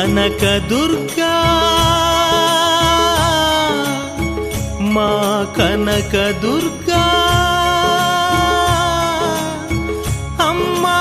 కనకదుర్గా మా కనకదుర్గా అమ్మా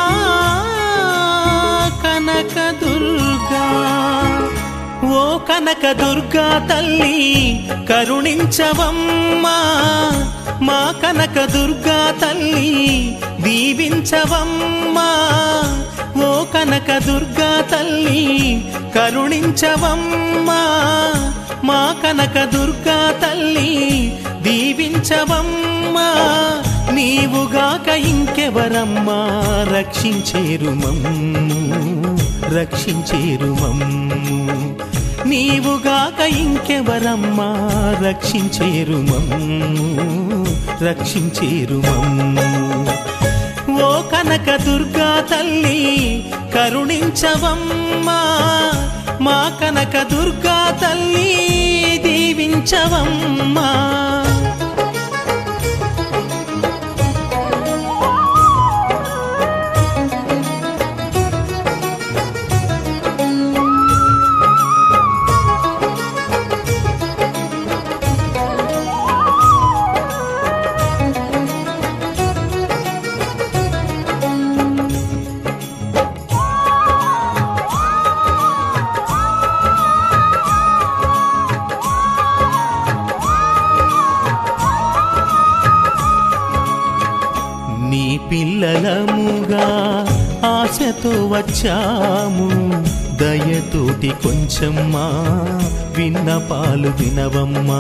కనకదుర్గా ఓ కనకదుర్గా తల్లి కరుణించవమ్మా మా కనకదుర్గా తల్లి దీవించవమ్మా ఓ కనకదుర్గా తల్లి కరుణించవమ్మా మా కనకదుర్గా తల్లి దీవించవమ్మా నీవుగాక ఇంకెవరమ్మా రక్షించేరు మమ్ము రక్షించేరు మమ్ము నీవుగాక ఇంకెవరమ్మా రక్షించేరు మమ్ము రక్షించేరు మమ్ము ఓ కనకదుర్గా తల్లి కరుణించవమ్మా మా కనకదుర్గా తల్లి దీవించవమ్మా నీ పిల్లలముగా ఆశతో వచ్చాము దయతోటి కొంచెం మా విన్నపాలు వినవమ్మా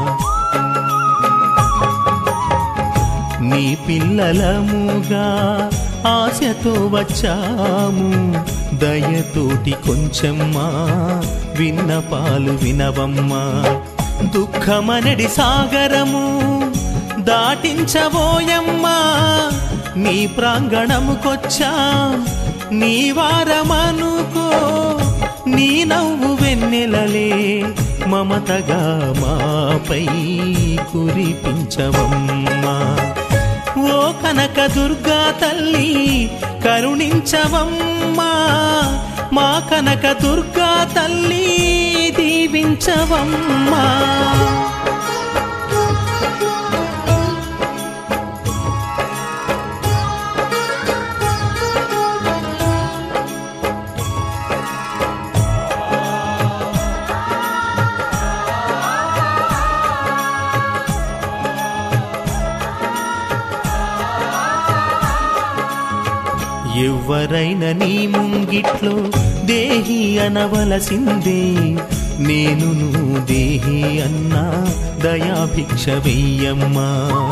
నీ పిల్లలముగా ఆశతో వచ్చాము దయతోటి కొంచెం మా విన్నపాలు వినవమ్మా దుఃఖమనడి సాగరము దాటించబోయమ్మా నీ ప్రాంగణముకొచ్చా నీ వారమనుకో నీ నవ్వు వెన్నెలలే మమతగా మాపై కురిపించవమ్మా ఓ కనకదుర్గా తల్లి కరుణించవమ్మా మా కనకదుర్గా తల్లి దీవించవమ్మా ఎవ్వరైనా నీ ముంగిట్లో దేహి అనవలసిందే నేను నువ్వు దేహి అన్నా దయాభిక్ష వెయ్యమ్మా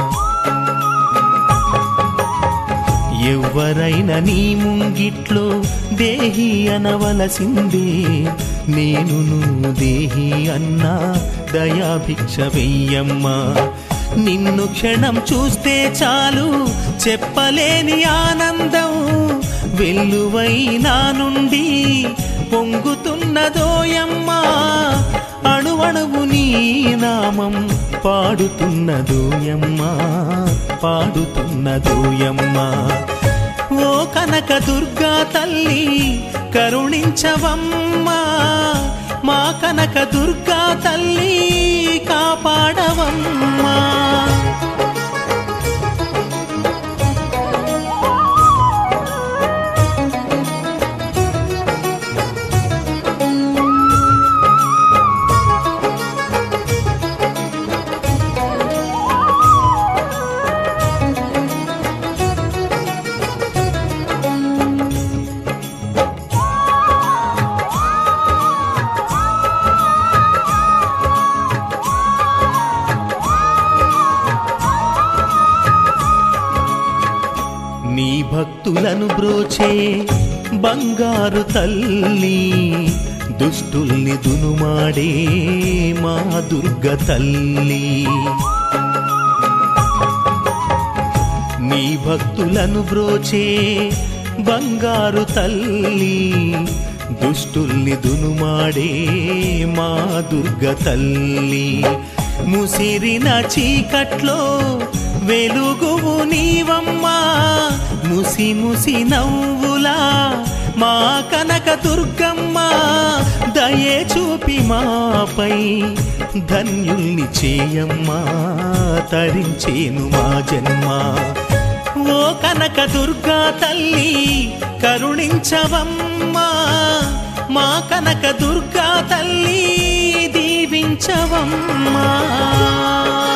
ఎవ్వరైనా నీ ముంగిట్లో దేహి అనవలసిందే నేను నువ్వు దేహి అన్నా దయాభిక్ష వెయ్యమ్మా నిన్ను క్షణం చూస్తే చాలు చెప్పలేని ఆనందం వెల్లువై నా నుండి పొంగుతున్నదోయమ్మా అణువణువు నీ నామం పాడుతున్నదోయమ్మా పాడుతున్నదోయమ్మా ఓ కనకదుర్గా తల్లి కరుణించవమ్మా మా కనకదుర్గా తల్లి కాపాడవమ్మా నీ భక్తులను బ్రోచే బంగారు తల్లి దుష్టుల్ని దునుమాడే మా దుర్గ తల్లి నీ భక్తులను బ్రోచే బంగారు తల్లి దుష్టుల్ని దునుమాడే మా దుర్గ తల్లి ముసిరిన చీకట్లో వెలుగువు నీవమ్మా ముసి ముసి నవ్వులా మా కనక దుర్గమ్మ దయే చూపి మాపై ధన్యుల్ని చేయమ్మా తరించేను మా జన్మ ఓ కనక దుర్గా తల్లి కరుణించవమ్మా మా కనక దుర్గా తల్లి దీవించవమ్మా